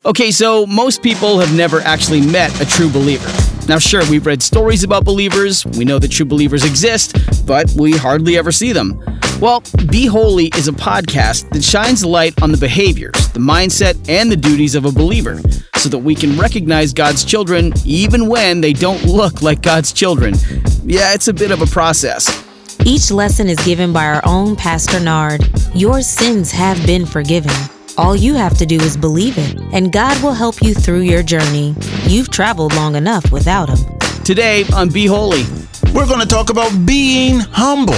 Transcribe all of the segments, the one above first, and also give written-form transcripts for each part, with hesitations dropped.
Okay, so most people have never actually met a true believer. Now sure, we've read stories about believers, we know that true believers exist, but we hardly ever see them. Well, Be Holy is a podcast that shines light on the behaviors, the mindset, and the duties of a believer, so that we can recognize God's children even when they don't look like God's children. Yeah, it's a bit of a process. Each lesson is given by our own Pastor Nard. Your sins have been forgiven. All you have to do is believe it, and God will help you through your journey. You've traveled long enough without Him. Today on Be Holy, we're going to talk about being humble.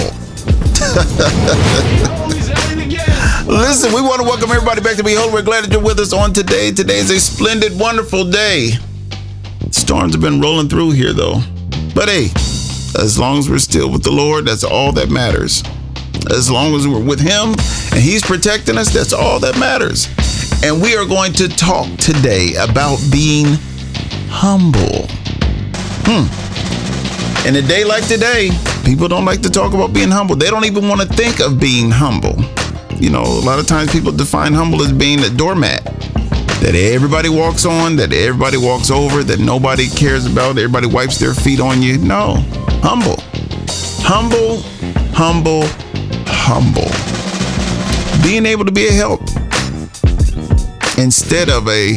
Listen, we want to welcome everybody back to Be Holy. We're glad that you're with us on today. Today is a splendid, wonderful day. Storms have been rolling through here, though. But hey, as long as we're still with the Lord, that's all that matters. As long as we're with Him and He's protecting us, that's all that matters. And we are going to talk today about being humble. In a day like today, people don't like to talk about being humble. They don't even want to think of being humble. You know, a lot of times people define humble as being a doormat that everybody walks on, that everybody walks over, that nobody cares about, everybody wipes their feet on you. No, humble. Humble, humble, humble. Being able to be a help instead of a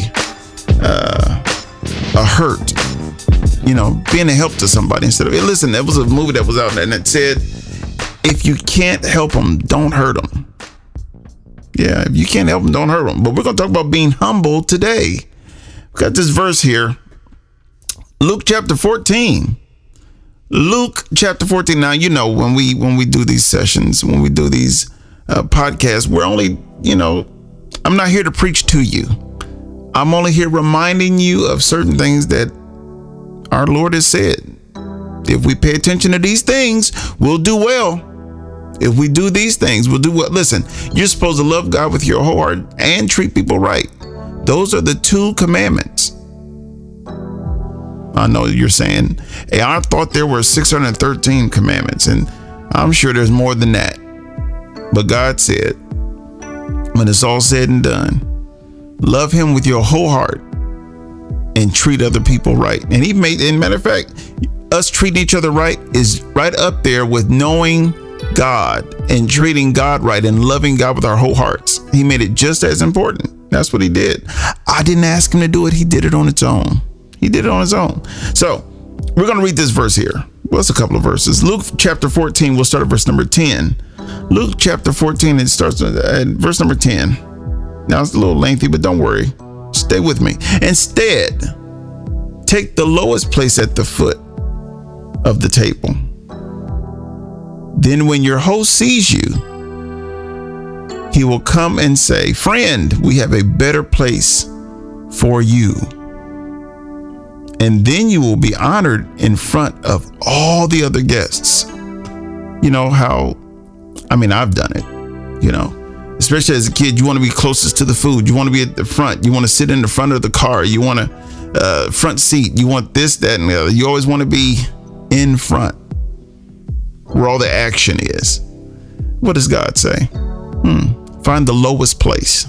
hurt. You know, being a help to somebody instead of, hey, listen, there was a movie that was out there and it said, if you can't help them, don't hurt them. Yeah, if you can't help them, don't hurt them. But we're going to talk about being humble today. We've got this verse here. Luke chapter 14. Luke chapter 14. Now, you know, when we do these sessions, when we do these podcasts, we're only, you know, I'm not here to preach to you. I'm only here reminding you of certain things that our Lord has said. If we pay attention to these things, we'll do well. If we do these things, we'll do well. Listen, you're supposed to love God with your whole heart and treat people right. Those are the 2 commandments. I know you're saying, hey, I thought there were 613 commandments, and I'm sure there's more than that. But God said, when it's all said and done, love Him with your whole heart and treat other people right. And He made, in matter of fact, us treating each other right is right up there with knowing God and treating God right and loving God with our whole hearts. He made it just as important. That's what He did. I didn't ask Him to do it. He did it on its own. He did it on His own. So we're going to read this verse here. Well, it's a couple of verses. Luke chapter 14, we'll start at verse number 10. Luke chapter 14, it starts at verse number 10. Now it's a little lengthy, but don't worry. Stay with me. Instead, take the lowest place at the foot of the table. Then when your host sees you, he will come and say, friend, we have a better place for you. And then you will be honored in front of all the other guests. You know how, I mean, I've done it, you know. Especially as a kid, you want to be closest to the food. You want to be at the front. You want to sit in the front of the car. You want a front seat. You want this, that, and the other. You always want to be in front where all the action is. What does God say? Find the lowest place.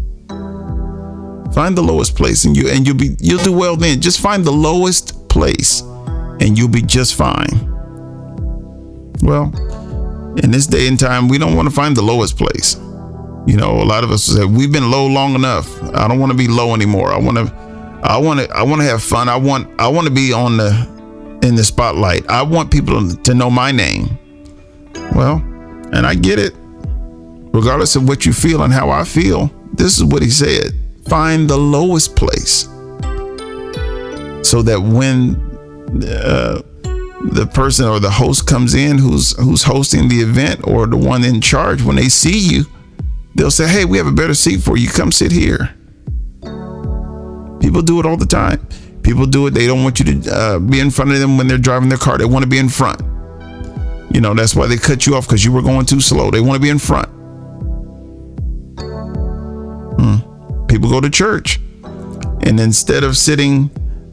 Find the lowest place, and you'll do well then. Just find the lowest place, and you'll be just fine. Well, in this day and time, we don't want to find the lowest place. You know, a lot of us say we've been low long enough. I don't want to be low anymore. I want to have fun. I want to be in the spotlight. I want people to know my name. Well, and I get it. Regardless of what you feel and how I feel, this is what He said. Find the lowest place, so that when the person or the host comes in who's hosting the event, or the one in charge, when they see you, they'll say, hey, we have a better seat for you. Come sit here. People do it all the time. People do it. They don't want you to be in front of them when they're driving their car. They want to be in front. You know, that's why they cut you off, because you were going too slow. They want to be in front. People go to church, and instead of sitting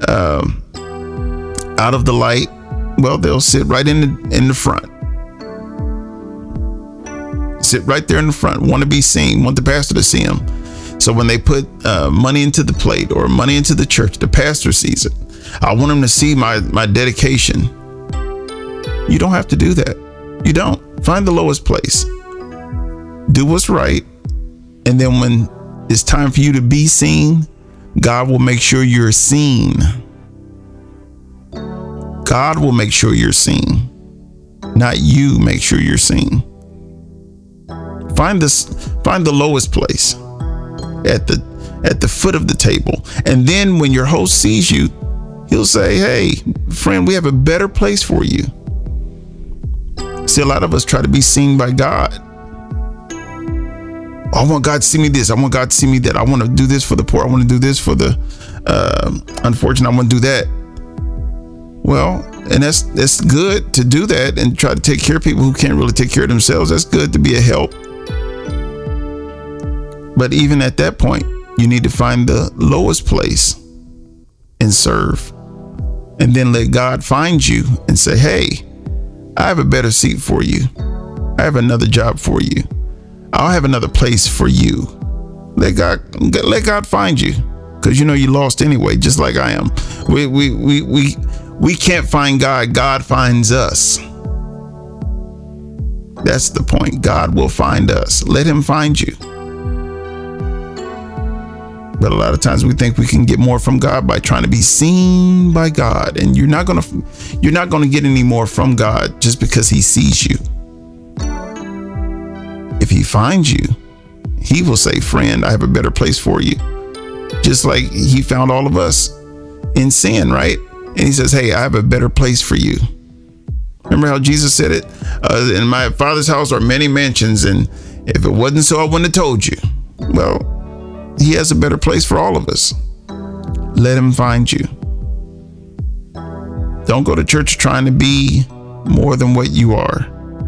out of the light, well, they'll sit right in the front. Sit right there in the front. Want to be seen. Want the pastor to see them. So when they put money into the plate or money into the church, the pastor sees it. I want him to see my dedication. You don't have to do that. You don't. Find the lowest place. Do what's right. And then when it's time for you to be seen, God will make sure you're seen. God will make sure you're seen. Not you make sure you're seen. Find the lowest place at the foot of the table. And then when your host sees you, he'll say, hey, friend, we have a better place for you. See, a lot of us try to be seen by God. I want God to see me this. I want God to see me that. I want to do this for the poor. I want to do this for the unfortunate. I want to do that. Well, and that's good to do that and try to take care of people who can't really take care of themselves. That's good to be a help. But even at that point, you need to find the lowest place and serve. And then let God find you and say, hey, I have a better seat for you. I have another job for you. I'll have another place for you. Let God find you, because you know you lost anyway, just like I am. We can't find God. God finds us. That's the point. God will find us. Let him find you. But a lot of times we think we can get more from God by trying to be seen by God, and you're not going to get any more from God just because he sees you. If he finds you, he will say, friend, I have a better place for you. Just like he found all of us in sin, right? And he says, hey, I have a better place for you. Remember how Jesus said it? In my Father's house are many mansions, and if it wasn't so, I wouldn't have told you. Well, he has a better place for all of us. Let him find you. Don't go to church trying to be more than what you are.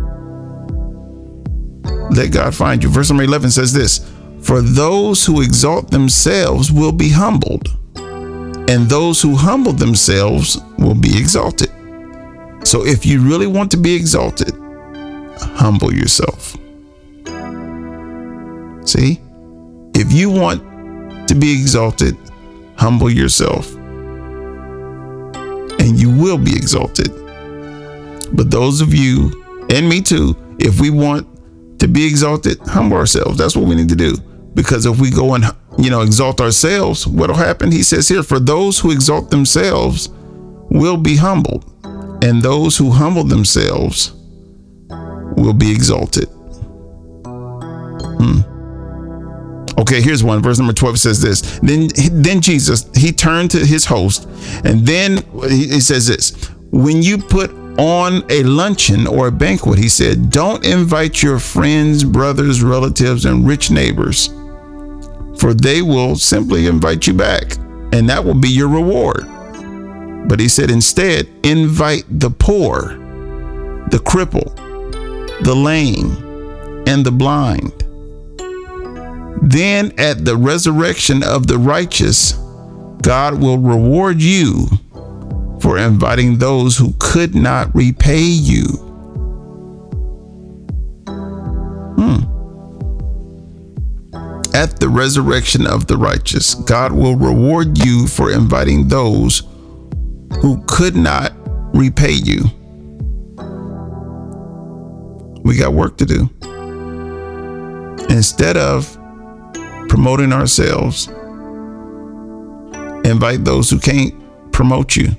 Let God find you. Verse number 11 says this: for those who exalt themselves will be humbled, and those who humble themselves will be exalted. So if you really want to be exalted, humble yourself. See? If you want to be exalted, humble yourself, and you will be exalted. But those of you, and me too, if we want to be exalted, humble ourselves. That's what we need to do. Because if we go and, exalt ourselves, what'll happen? He says here, for those who exalt themselves will be humbled, and those who humble themselves will be exalted. Okay, here's one. Verse number 12 says this. Then Jesus, he turned to his host, and then he says this: when you put on a luncheon or a banquet, he said, don't invite your friends, brothers, relatives, and rich neighbors, for they will simply invite you back, and that will be your reward. But he said, instead, invite the poor, the cripple, the lame, and the blind. Then at the resurrection of the righteous, God will reward you for inviting those who could not repay you. At the resurrection of the righteous, God will reward you for inviting those who could not repay you. We got work to do. Instead of promoting ourselves, invite those who can't promote you.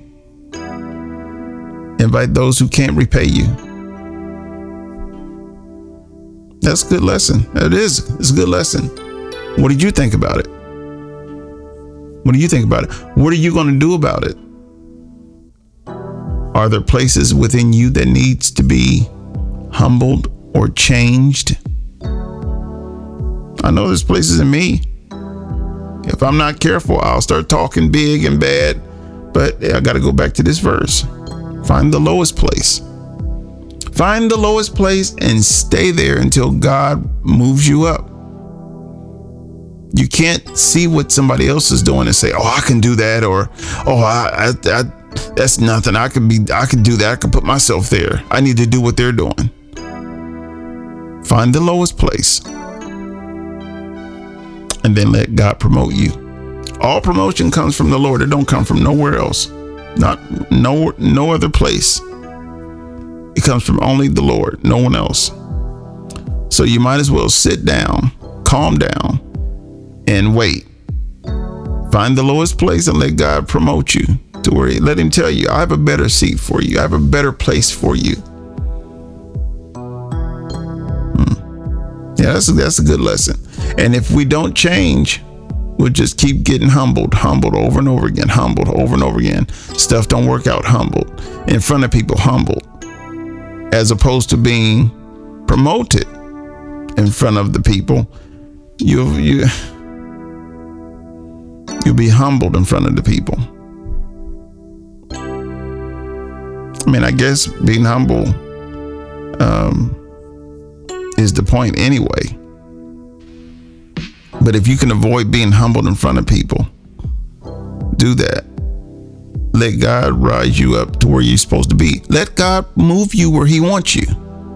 Invite those who can't repay you. That's a good lesson. It is. It's a good lesson. What did you think about it? What do you think about it? What are you going to do about it? Are there places within you that needs to be humbled or changed? I know there's places in me. If I'm not careful, I'll start talking big and bad. But I got to go back to this verse. Find the lowest place. Find the lowest place and stay there until God moves you up. You can't see what somebody else is doing and say, oh, I can do that. Or, oh, I that's nothing. I could do that. I could put myself there. I need to do what they're doing. Find the lowest place. And and then let God promote you. All promotion comes from the Lord. It don't come from nowhere else. No other place. It comes from only the Lord, no one else. So you might as well sit down, calm down, and wait. Find the lowest place and let God promote you to where let him tell you, I have a better seat for you. I have a better place for you. Yeah, that's a good lesson. And if we don't change, we'll just keep getting humbled over and over again, humbled over and over again. Stuff don't work out, humbled in front of people, humbled, as opposed to being promoted in front of the people. You'll be humbled in front of the people. I mean, I guess being humble is the point anyway. But if you can avoid being humbled in front of people, do that. Let God rise you up to where you're supposed to be. Let God move you where he wants you.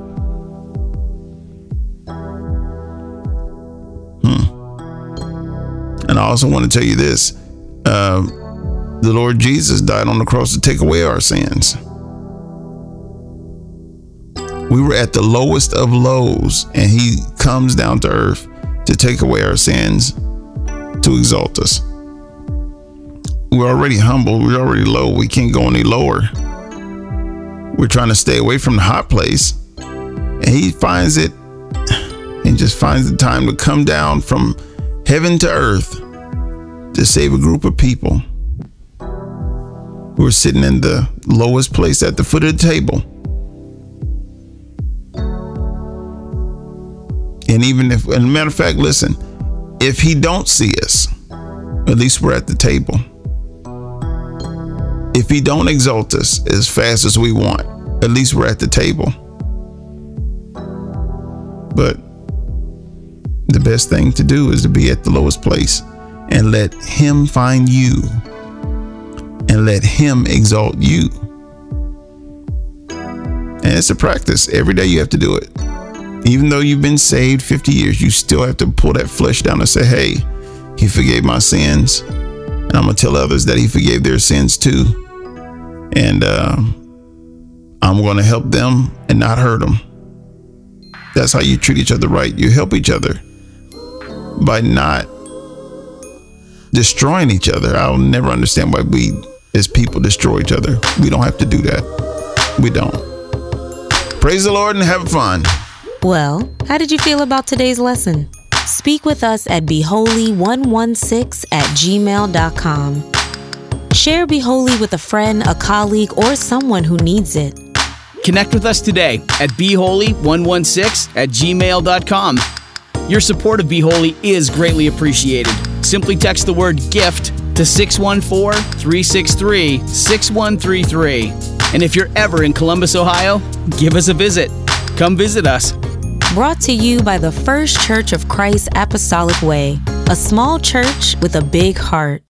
And I also want to tell you this. The Lord Jesus died on the cross to take away our sins. We were at the lowest of lows, and he comes down to earth to take away our sins, to exalt us. We're already humble. We're already low. We can't go any lower. We're trying to stay away from the hot place. And he finds it and just finds the time to come down from heaven to earth to save a group of people who are sitting in the lowest place at the foot of the table. And even if, and matter of fact, listen, if he don't see us, at least we're at the table. If he don't exalt us as fast as we want, at least we're at the table. But the best thing to do is to be at the lowest place and let him find you and let him exalt you. And it's a practice. Every day you have to do it. Even though you've been saved 50 years, you still have to pull that flesh down and say, hey, he forgave my sins. And I'm going to tell others that he forgave their sins too. And I'm going to help them and not hurt them. That's how you treat each other right. You help each other by not destroying each other. I'll never understand why we as people destroy each other. We don't have to do that. We don't. Praise the Lord and have fun. Well, how did you feel about today's lesson? Speak with us at BeHoly116@gmail.com. Share Be Holy with a friend, a colleague, or someone who needs it. Connect with us today at BeHoly116@gmail.com. Your support of Be Holy is greatly appreciated. Simply text the word GIFT to 614-363-6133. And if you're ever in Columbus, Ohio, give us a visit. Come visit us. Brought to you by the First Church of Christ Apostolic Way, a small church with a big heart.